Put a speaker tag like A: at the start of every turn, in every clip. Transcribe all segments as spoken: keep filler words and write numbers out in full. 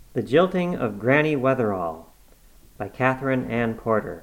A: The Jilting of Granny Weatherall by Catherine Ann Porter.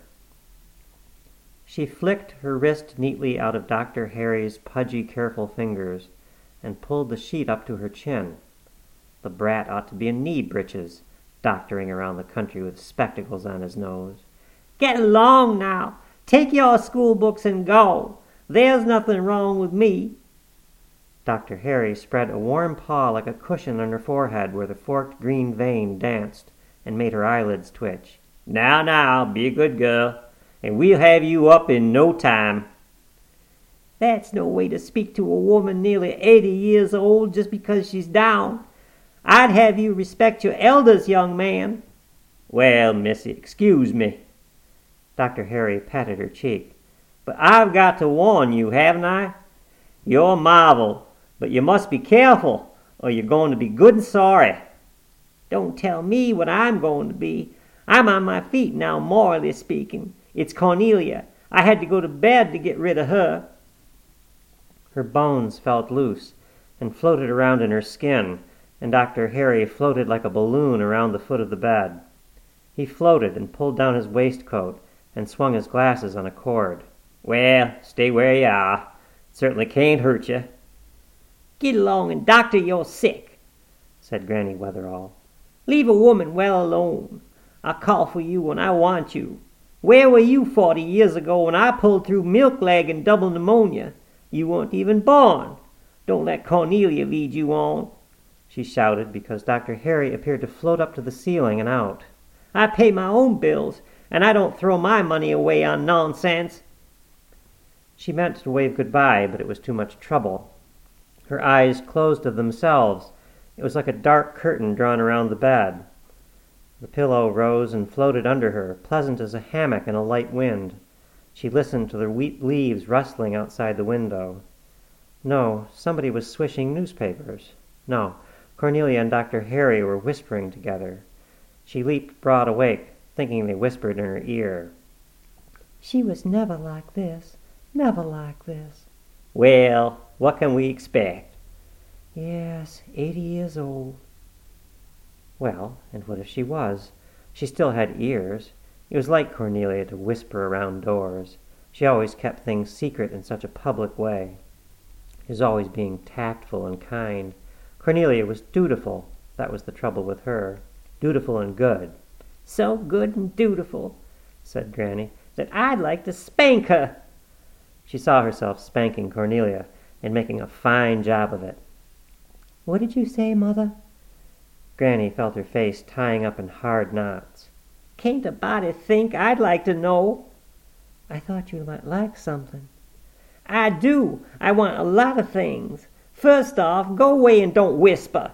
A: She flicked her wrist neatly out of Doctor Harry's pudgy, careful fingers and pulled the sheet up to her chin. The brat ought to be in knee breeches, doctoring around the country with spectacles on his nose.
B: "Get along now. Take your school books and go. There's nothing wrong with me."
A: Doctor Harry spread a warm paw like a cushion on her forehead where the forked green vein danced and made her eyelids twitch.
C: "Now, now, be a good girl, and we'll have you up in no time."
B: "That's no way to speak to a woman nearly eighty years old just because she's down. I'd have you respect your elders, young man."
C: "Well, missy, excuse me."
A: Doctor Harry patted her cheek.
C: "But I've got to warn you, haven't I? You're a marvel, but you must be careful, or you're going to be good and sorry."
B: "Don't tell me what I'm going to be. I'm on my feet now, morally speaking. It's Cornelia. I had to go to bed to get rid of her."
A: Her bones felt loose and floated around in her skin, and Doctor Harry floated like a balloon around the foot of the bed. He floated and pulled down his waistcoat and swung his glasses on a cord.
C: "Well, stay where you are. Certainly can't hurt you."
B: "Get along and doctor you're sick,"
A: said Granny Weatherall.
B: "Leave a woman well alone. I'll call for you when I want you. Where were you forty years ago when I pulled through milk lag and double pneumonia? You weren't even born. Don't let Cornelia lead you on,"
A: she shouted because Doctor Harry appeared to float up to the ceiling and out.
B: "I pay my own bills, and I don't throw my money away on nonsense."
A: She meant to wave goodbye, but it was too much trouble. Her eyes closed of themselves. It was like a dark curtain drawn around the bed. The pillow rose and floated under her, pleasant as a hammock in a light wind. She listened to the wheat leaves rustling outside the window. No, somebody was swishing newspapers. No, Cornelia and Doctor Harry were whispering together. She leaped broad awake, thinking they whispered in her ear.
B: "She was never like this, never like this."
C: "Well, what can we expect?"
B: "Yes, eighty years old."
A: Well, and what if she was? She still had ears. It was like Cornelia to whisper around doors. She always kept things secret in such a public way. She was always being tactful and kind. Cornelia was dutiful. That was the trouble with her. Dutiful and good.
B: "So good and dutiful," said Granny, "that I'd like to spank her."
A: She saw herself spanking Cornelia and making a fine job of it.
B: "What did you say, Mother?"
A: Granny felt her face tying up in hard knots.
B: "Can't a body think I'd like to know?"
A: "I thought you might like something."
B: "I do. I want a lot of things. First off, go away and don't whisper."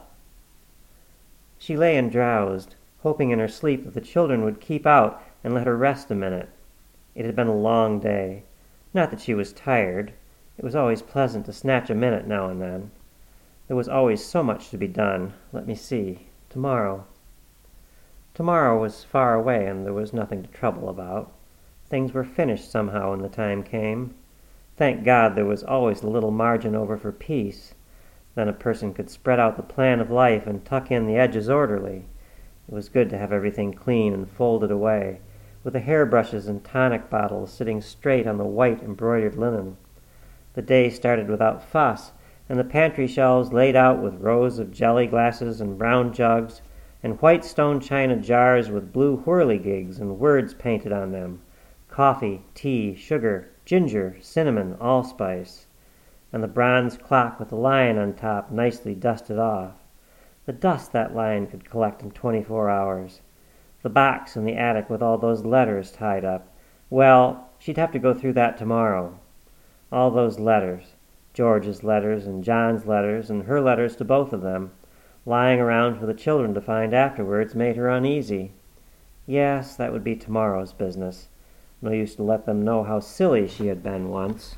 A: She lay and drowsed, hoping in her sleep that the children would keep out and let her rest a minute. It had been a long day. Not that she was tired. It was always pleasant to snatch a minute now and then. There was always so much to be done. Let me see. Tomorrow. Tomorrow was far away, and there was nothing to trouble about. Things were finished somehow when the time came. Thank God there was always a little margin over for peace. Then a person could spread out the plan of life and tuck in the edges orderly. It was good to have everything clean and folded away, with the hairbrushes and tonic bottles sitting straight on the white embroidered linen. The day started without fuss, and the pantry shelves laid out with rows of jelly glasses and brown jugs, and white stone china jars with blue whirligigs and words painted on them: coffee, tea, sugar, ginger, cinnamon, allspice, and the bronze clock with the lion on top nicely dusted off. The dust that lion could collect in twenty-four hours. The box in the attic with all those letters tied up. Well, she'd have to go through that tomorrow. All those letters. George's letters and John's letters and her letters to both of them, lying around for the children to find afterwards, made her uneasy. Yes, that would be tomorrow's business. No use to let them know how silly she had been once.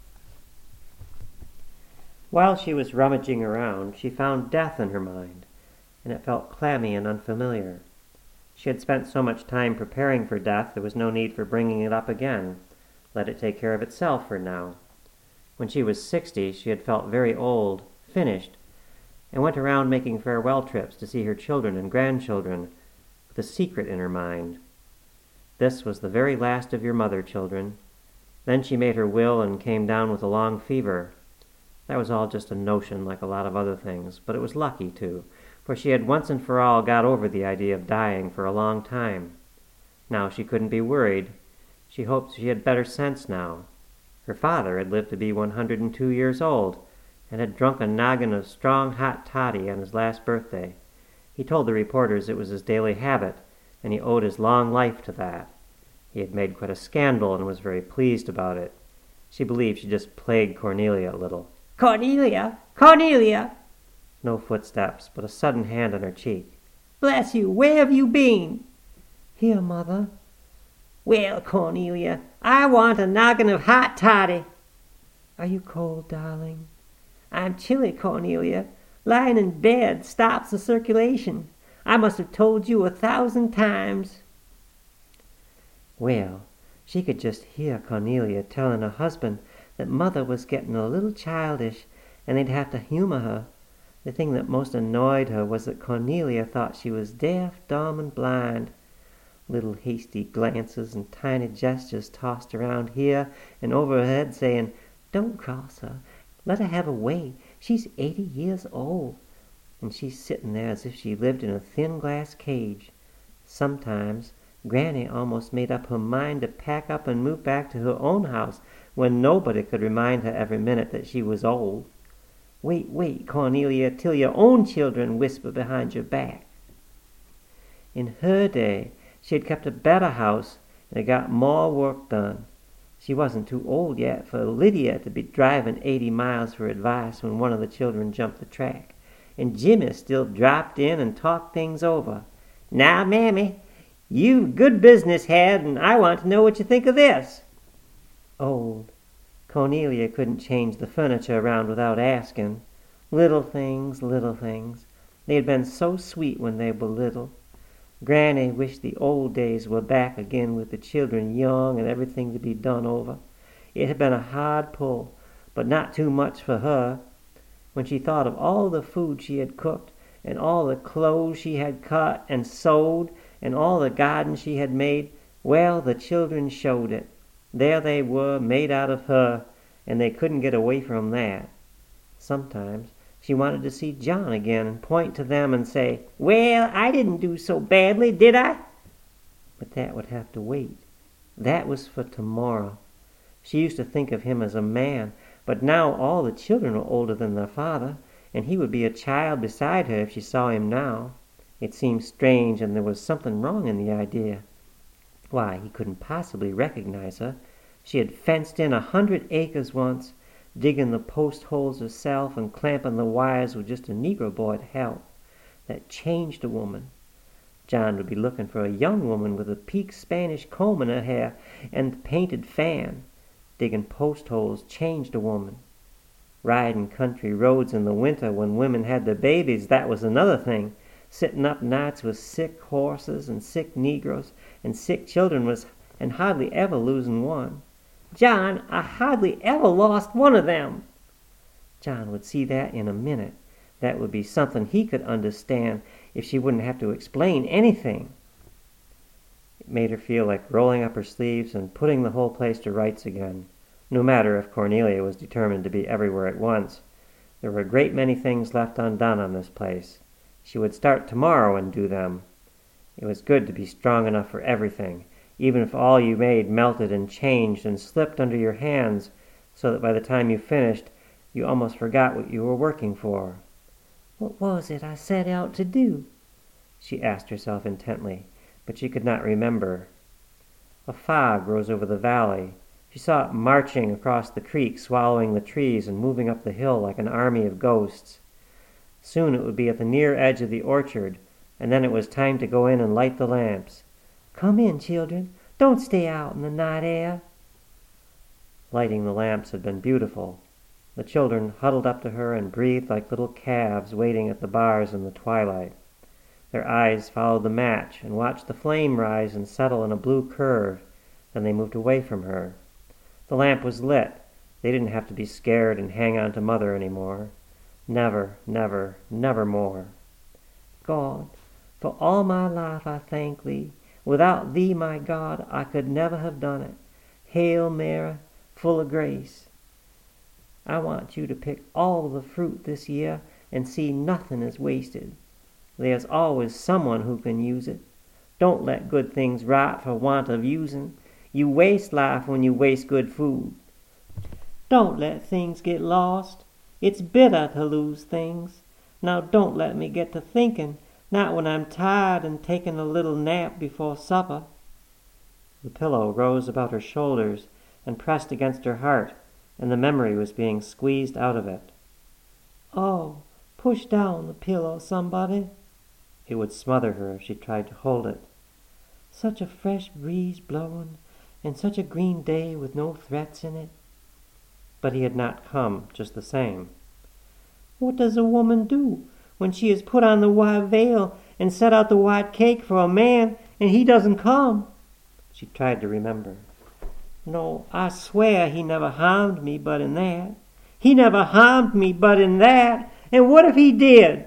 A: While she was rummaging around, she found death in her mind, and it felt clammy and unfamiliar. She had spent so much time preparing for death, there was no need for bringing it up again. Let it take care of itself for now. When she was sixty, she had felt very old, finished. and went around making farewell trips to see her children and grandchildren, with a secret in her mind. This was the very last of your mother, children. Then she made her will and came down with a long fever. That was all just a notion, like a lot of other things, but it was lucky, too, for she had once and for all got over the idea of dying for a long time. Now she couldn't be worried. She hoped she had better sense now. Her father had lived to be one hundred and two years old, and had drunk a noggin of strong hot toddy on his last birthday. He told the reporters it was his daily habit, and he owed his long life to that. He had made quite a scandal and was very pleased about it. She believed she just plagued Cornelia a little.
B: Cornelia! Cornelia!
A: No footsteps, but a sudden hand on her cheek.
B: Bless you, where have you been?
A: Here, Mother.
B: Well, Cornelia, I want a noggin of hot toddy.
A: Are you cold, darling?
B: I'm chilly, Cornelia. Lying in bed stops the circulation. I must have told you a thousand times.
A: Well, she could just hear Cornelia telling her husband that Mother was getting a little childish, and they'd have to humor her. The thing that most annoyed her was that Cornelia thought she was deaf, dumb, and blind. Little hasty glances and tiny gestures tossed around here and over her head, saying, "Don't cross her. Let her have her way. She's eighty years old." And she's sitting there as if she lived in a thin glass cage. Sometimes Granny almost made up her mind to pack up and move back to her own house when nobody could remind her every minute that she was old. Wait, wait, Cornelia, till your own children whisper behind your back. In her day, she had kept a better house and had got more work done. She wasn't too old yet for Lydia to be driving eighty miles for advice when one of the children jumped the track, and Jimmy still dropped in and talked things over.
B: "Now, Mammy, you've good business head, and I want to know what you think of this."
A: Old. Cornelia couldn't change the furniture around without asking. Little things, little things. They had been so sweet when they were little. Granny wished the old days were back again with the children young and everything to be done over. It had been a hard pull, but not too much for her. When she thought of all the food she had cooked, and all the clothes she had cut and sewed, and all the gardens she had made, well, the children showed it. There they were, made out of her, and they couldn't get away from that. Sometimes she wanted to see John again and point to them and say, "Well, I didn't do so badly, did I?" But that would have to wait. That was for tomorrow. She used to think of him as a man, but now all the children were older than their father, and he would be a child beside her if she saw him now. It seemed strange, and there was something wrong in the idea. Why, he couldn't possibly recognize her. She had fenced in a hundred acres once, digging the post holes herself and clamping the wires with just a Negro boy to help. That changed a woman. John would be looking for a young woman with a peaked Spanish comb in her hair and a painted fan. Digging post holes changed a woman. Riding country roads in the winter when women had their babies, that was another thing. Sitting up nights with sick horses and sick Negroes and sick children was and hardly ever losing one.
B: "John, I hardly ever lost one of them."
A: John would see that in a minute. That would be something he could understand if she wouldn't have to explain anything. It made her feel like rolling up her sleeves and putting the whole place to rights again, no matter if Cornelia was determined to be everywhere at once. There were a great many things left undone on this place. She would start tomorrow and do them. It was good to be strong enough for everything, even if all you made melted and changed and slipped under your hands, so that by the time you finished, you almost forgot what you were working for.
B: "What was it I set out to do?"
A: she asked herself intently, but she could not remember. A fog rose over the valley. She saw it marching across the creek, swallowing the trees and moving up the hill like an army of ghosts. Soon it would be at the near edge of the orchard, and then it was time to go in and light the lamps.
B: "Come in, children. Don't stay out in the night air."
A: Lighting the lamps had been beautiful. The children huddled up to her and breathed like little calves waiting at the bars in the twilight. Their eyes followed the match and watched the flame rise and settle in a blue curve. Then they moved away from her. The lamp was lit. They didn't have to be scared and hang on to Mother any more. Never, never, never more.
B: God, for all my life I thank thee. Without thee, my God, I could never have done it. Hail Mary, full of grace. I want you to pick all the fruit this year and see nothing is wasted. There's always someone who can use it. Don't let good things rot for want of using. You waste life when you waste good food. Don't let things get lost. It's bitter to lose things. Now don't let me get to thinking, not when I'm tired and taking a little nap before supper.
A: The pillow rose about her shoulders and pressed against her heart, and the memory was being squeezed out of it.
B: Oh, push down the pillow, somebody.
A: It would smother her if she tried to hold it.
B: Such a fresh breeze blowing, and such a green day with no threats in it.
A: But he had not come, just the same.
B: What does a woman do when she has put on the white veil and set out the white cake for a man, and he doesn't come?
A: She tried to remember.
B: No, I swear he never harmed me but in that. He never harmed me but in that. And what if he did?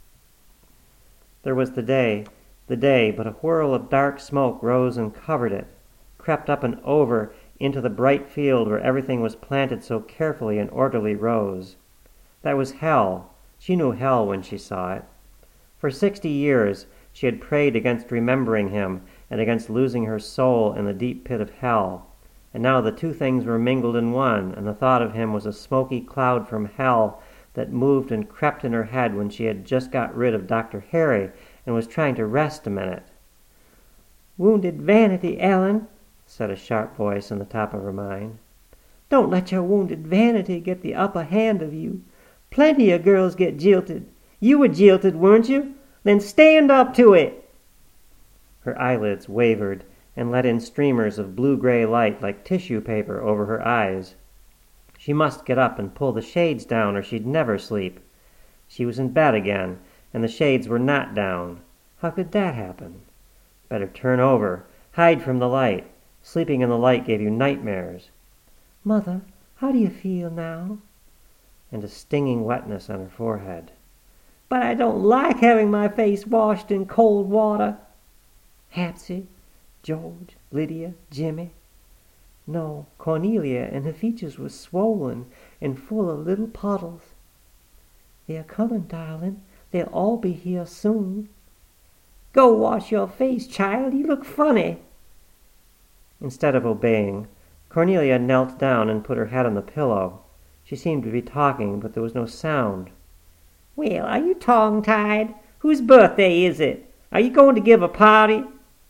A: There was the day, the day, but a whirl of dark smoke rose and covered it, crept up and over into the bright field where everything was planted so carefully in orderly rows. That was hell. She knew hell when she saw it. For sixty years she had prayed against remembering him and against losing her soul in the deep pit of hell. And now the two things were mingled in one, and the thought of him was a smoky cloud from hell that moved and crept in her head when she had just got rid of Doctor Harry and was trying to rest a minute.
B: "Wounded vanity, Ellen,"
A: said a sharp voice in the top of her mind.
B: "Don't let your wounded vanity get the upper hand of you. Plenty of girls get jilted. You were jilted, weren't you? Then stand up to it."
A: Her eyelids wavered and let in streamers of blue-gray light like tissue paper over her eyes. She must get up and pull the shades down or she'd never sleep. She was in bed again, and the shades were not down. How could that happen? Better turn over, hide from the light. Sleeping in the light gave you nightmares.
B: "Mother, how do you feel now?"
A: And a stinging wetness on her forehead.
B: "But I don't like having my face washed in cold water." "Hapsy, George, Lydia, Jimmy." "No, Cornelia, and her features were swollen and full of little puddles." "They're coming, darling. They'll all be here soon." "Go wash your face, child. You look funny."
A: Instead of obeying, Cornelia knelt down and put her head on the pillow. She seemed to be talking, but there was no sound.
B: "Well, are you tongue-tied? Whose birthday is it? Are you going to give a party?"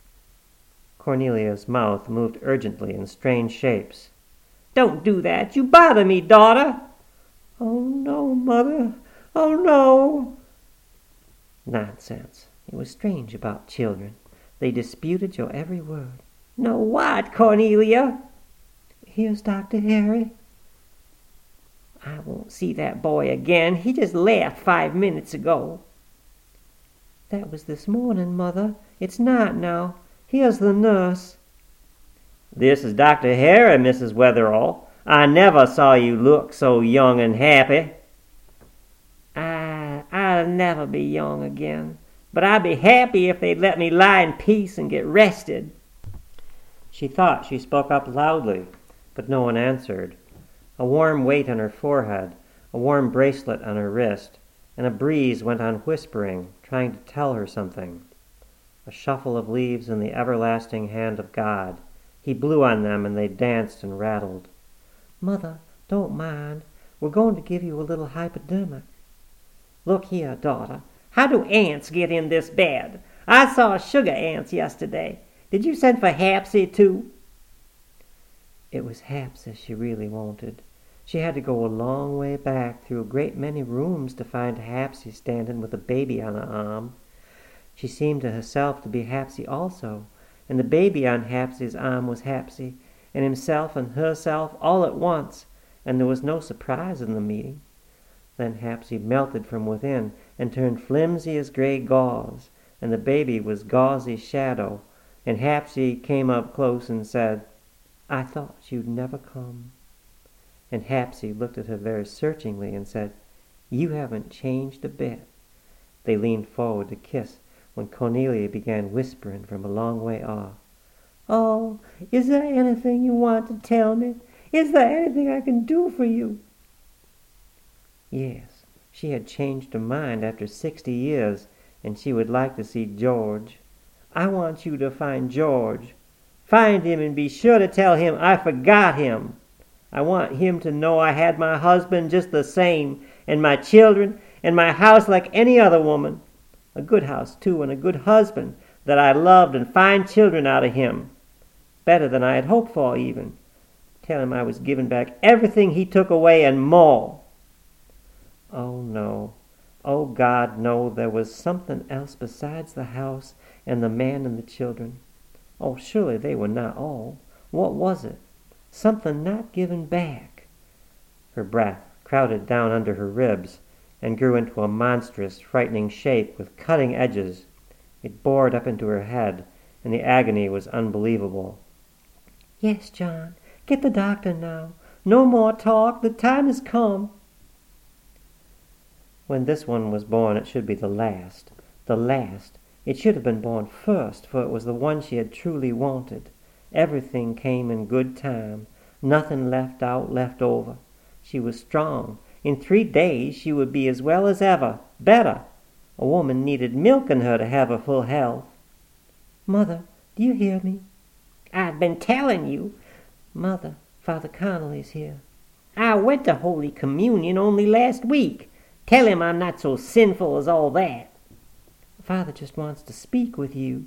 A: Cornelia's mouth moved urgently in strange shapes.
B: "Don't do that. You bother me, daughter." "Oh, no, Mother. Oh, no."
A: Nonsense. It was strange about children. They disputed your every word.
B: "No what, Cornelia?"
A: "Here's Doctor Harry."
B: "I won't see that boy again. He just left five minutes ago."
A: "That was this morning, Mother. It's not now. Here's the nurse."
C: "This is Doctor Harry, Missus Wetherall. I never saw you look so young and happy."
B: I, I'll never be young again, but I'd be happy if they'd let me lie in peace and get rested."
A: She thought she spoke up loudly, but no one answered. A warm weight on her forehead, a warm bracelet on her wrist, and a breeze went on whispering, trying to tell her something. A shuffle of leaves in the everlasting hand of God. He blew on them and they danced and rattled.
B: "Mother, don't mind. We're going to give you a little hypodermic." "Look here, daughter. How do ants get in this bed? I saw sugar ants yesterday. Did you send for Hapsy, too?"
A: It was Hapsy she really wanted. She had to go a long way back through a great many rooms to find Hapsy standing with a baby on her arm. She seemed to herself to be Hapsy also, and the baby on Hapsy's arm was Hapsy, and himself and herself all at once, and there was no surprise in the meeting. Then Hapsy melted from within and turned flimsy as gray gauze, and the baby was gauzy shadow, and Hapsy came up close and said, "I thought you'd never come." And Hapsy looked at her very searchingly and said, You haven't changed a bit." They leaned forward to kiss when Cornelia began whispering from a long way off.
B: "Oh, is there anything you want to tell me? Is there anything I can do for you?"
A: Yes, she had changed her mind after sixty years, and she would like to see George.
B: "I want you to find George. Find him and be sure to tell him I forgot him. I want him to know I had my husband just the same, and my children, and my house like any other woman. A good house, too, and a good husband that I loved, and fine children out of him. Better than I had hoped for, even. Tell him I was giving back everything he took away and more."
A: Oh, no. Oh, God, no. There was something else besides the house and the man and the children. Oh, surely they were not all. What was it? Something not given back. Her breath crowded down under her ribs and grew into a monstrous, frightening shape with cutting edges. It bored up into her head, and the agony was unbelievable.
B: "Yes, John, get the doctor now. No more talk. The time has come."
A: When this one was born, it should be the last. The last. It should have been born first, for it was the one she had truly wanted. Everything came in good time. Nothing left out, left over. She was strong. In three days she would be as well as ever. Better. A woman needed milk in her to have her full health.
B: "Mother, do you hear me?"
C: "I've been telling you."
B: "Mother, Father Connolly's here."
C: "I went to Holy Communion only last week. Tell him I'm not so sinful as all that."
B: "Father just wants to speak with you."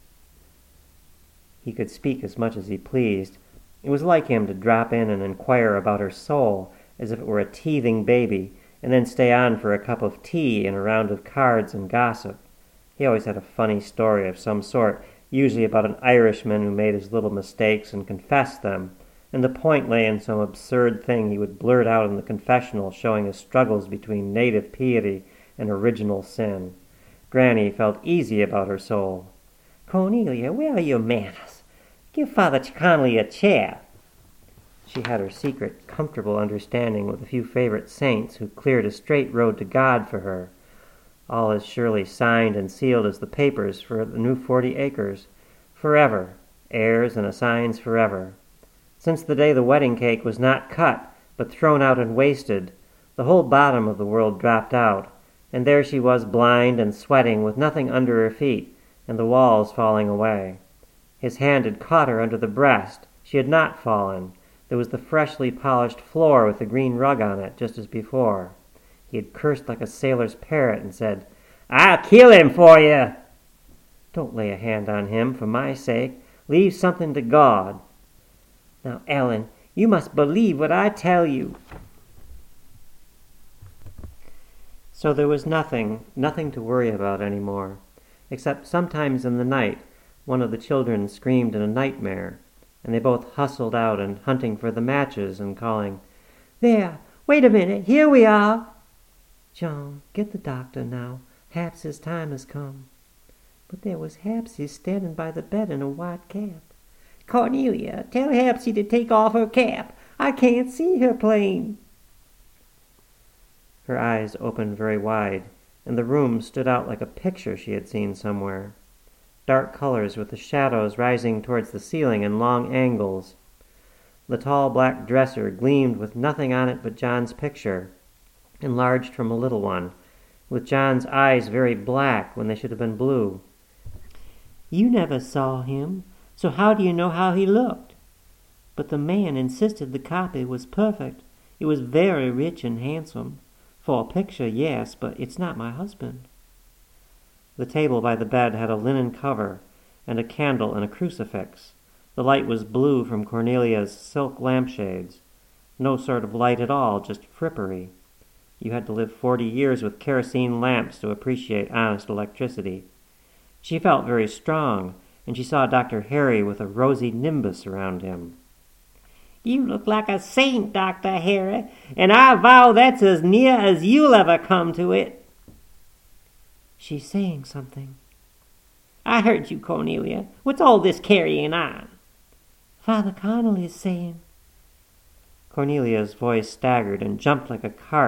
A: He could speak as much as he pleased. It was like him to drop in and inquire about her soul, as if it were a teething baby, and then stay on for a cup of tea and a round of cards and gossip. He always had a funny story of some sort, usually about an Irishman who made his little mistakes and confessed them, and the point lay in some absurd thing he would blurt out in the confessional, showing his struggles between native piety and original sin. Granny felt easy about her soul.
C: "Cornelia, where are your manners? Give Father Connolly a chair."
A: She had her secret, comfortable understanding with a few favorite saints who cleared a straight road to God for her, all as surely signed and sealed as the papers for the new forty acres. Forever, heirs and assigns forever. Since the day the wedding cake was not cut, but thrown out and wasted, the whole bottom of the world dropped out, and there she was blind and sweating with nothing under her feet, and the walls falling away. His hand had caught her under the breast. She had not fallen. There was the freshly polished floor with the green rug on it, just as before. He had cursed like a sailor's parrot and said, "I'll kill him for you." "Don't lay a hand on him, for my sake. Leave something to God."
C: "Now, Ellen, you must believe what I tell you."
A: So there was nothing, nothing to worry about any more, except sometimes in the night one of the children screamed in a nightmare, and they both hustled out and hunting for the matches and calling,
B: "There, wait a minute, here we are." "John, get the doctor now. Haps his time has come." But there was Hapsy standing by the bed in a white cap.
C: "Cornelia, tell Hapsy to take off her cap. I can't see her plain."
A: Her eyes opened very wide, and the room stood out like a picture she had seen somewhere. Dark colors with the shadows rising towards the ceiling in long angles. The tall black dresser gleamed with nothing on it but John's picture, enlarged from a little one, with John's eyes very black when they should have been blue.
B: "You never saw him, so how do you know how he looked?" But the man insisted the copy was perfect. It was very rich and handsome. For a picture, yes, but it's not my husband.
A: The table by the bed had a linen cover, and a candle and a crucifix. The light was blue from Cornelia's silk lampshades. No sort of light at all, just frippery. You had to live forty years with kerosene lamps to appreciate honest electricity. She felt very strong, and she saw Doctor Harry with a rosy nimbus around him.
C: "You look like a saint, Doctor Harry, and I vow that's as near as you'll ever come to it."
B: "She's saying something."
C: "I heard you, Cornelia. What's all this carrying on?"
B: "Father Connolly's saying."
A: Cornelia's voice staggered and jumped like a cart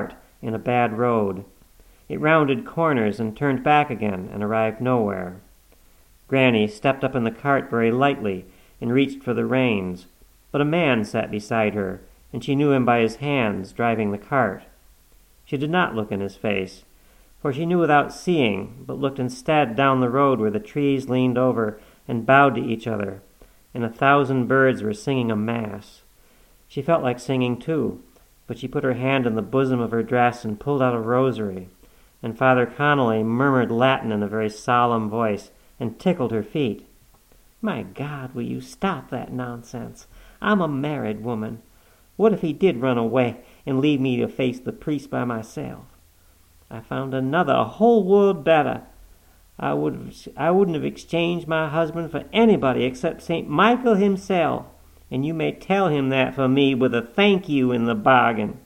A: in a bad road. It rounded corners and turned back again and arrived nowhere. Granny stepped up in the cart very lightly and reached for the reins, but a man sat beside her, and she knew him by his hands driving the cart. She did not look in his face, for she knew without seeing, but looked instead down the road where the trees leaned over and bowed to each other, and a thousand birds were singing a mass. She felt like singing too, but she put her hand in the bosom of her dress and pulled out a rosary, and Father Connolly murmured Latin in a very solemn voice and tickled her feet.
B: My God, will you stop that nonsense? I'm a married woman. What if he did run away and leave me to face the priest by myself? I found another a whole world better. I would I wouldn't have exchanged my husband for anybody except Saint Michael himself, and you may tell him that for me with a thank you in the bargain.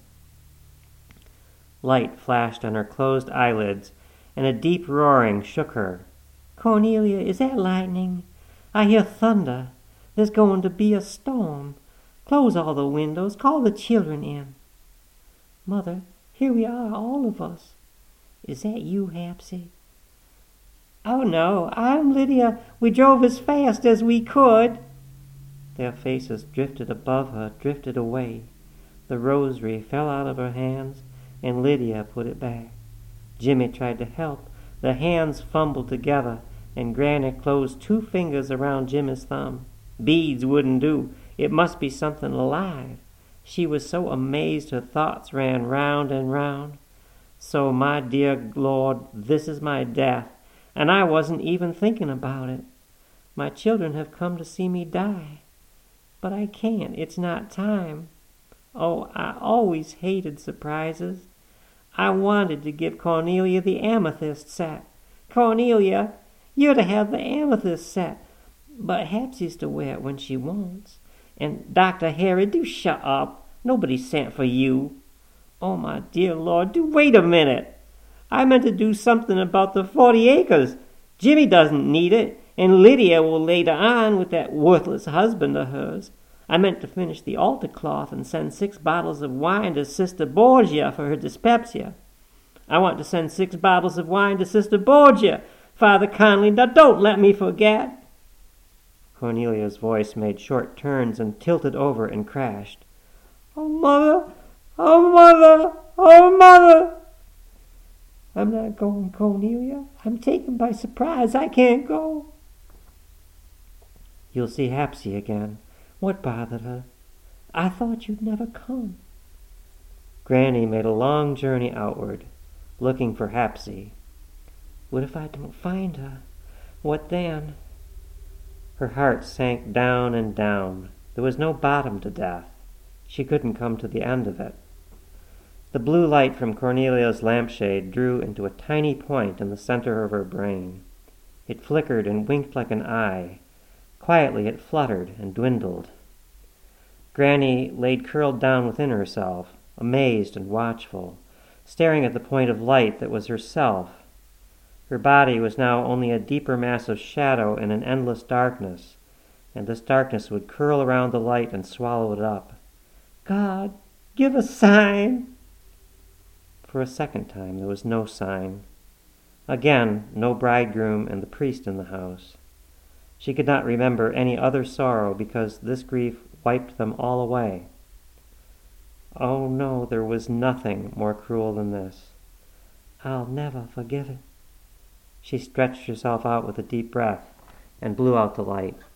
A: Light flashed on her closed eyelids, and a deep roaring shook her.
B: Cornelia, is that lightning? I hear thunder. There's going to be a storm. Close all the windows. Call the children in. Mother, here we are, all of us. Is that you, Hapsy? Oh, no, I'm Lydia. We drove as fast as we could.
A: Their faces drifted above her, drifted away. The rosary fell out of her hands, and Lydia put it back. Jimmy tried to help. The hands fumbled together, and Granny closed two fingers around Jimmy's thumb. Beads wouldn't do. It must be something alive. She was so amazed her thoughts ran round and round. So, my dear Lord, this is my death, and I wasn't even thinking about it. My children have come to see me die. But I can't. It's not time. Oh, I always hated surprises. I wanted to give Cornelia the amethyst set. Cornelia, you're to have the amethyst set. But Hapsy's to wear it when she wants. And Doctor Harry, do shut up. Nobody sent for you. Oh, my dear Lord, do wait a minute. I meant to do something about the forty acres. Jimmy doesn't need it, and Lydia will later on with that worthless husband of hers. I meant to finish the altar cloth and send six bottles of wine to Sister Borgia for her dyspepsia. I want to send six bottles of wine to Sister Borgia. Father Connolly, now don't let me forget. Cornelia's voice made short turns and tilted over and crashed.
B: Oh, Mother! Oh, Mother! Oh, Mother! I'm not going, Cornelia. I'm taken by surprise. I can't go.
A: You'll see Hapsy again. What bothered her?
B: I thought you'd never come.
A: Granny made a long journey outward, looking for Hapsy.
B: What if I don't find her? What then?
A: Her heart sank down and down. There was no bottom to death. She couldn't come to the end of it. The blue light from Cornelia's lampshade drew into a tiny point in the center of her brain. It flickered and winked like an eye. Quietly it fluttered and dwindled. Granny laid curled down within herself, amazed and watchful, staring at the point of light that was herself. Her body was now only a deeper mass of shadow in an endless darkness, and this darkness would curl around the light and swallow it up.
B: God, give a sign!
A: For a second time there was no sign. Again, no bridegroom and the priest in the house. She could not remember any other sorrow because this grief wiped them all away. Oh no, there was nothing more cruel than this.
B: I'll never forgive it.
A: She stretched herself out with a deep breath and blew out the light.